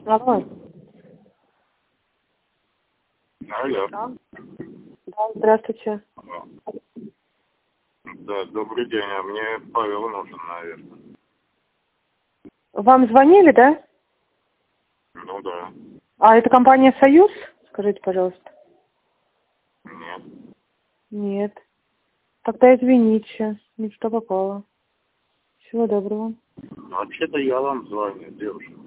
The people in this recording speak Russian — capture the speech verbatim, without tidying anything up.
Алло. Алло. Да, да, здравствуйте. Да, добрый день. А мне Павел нужен, наверное. Вам звонили, да? Ну да. А это компания «Союз»? Скажите, пожалуйста. Нет. Нет. Тогда извините, не что попало. Всего доброго. Вообще-то я вам звоню, девушка.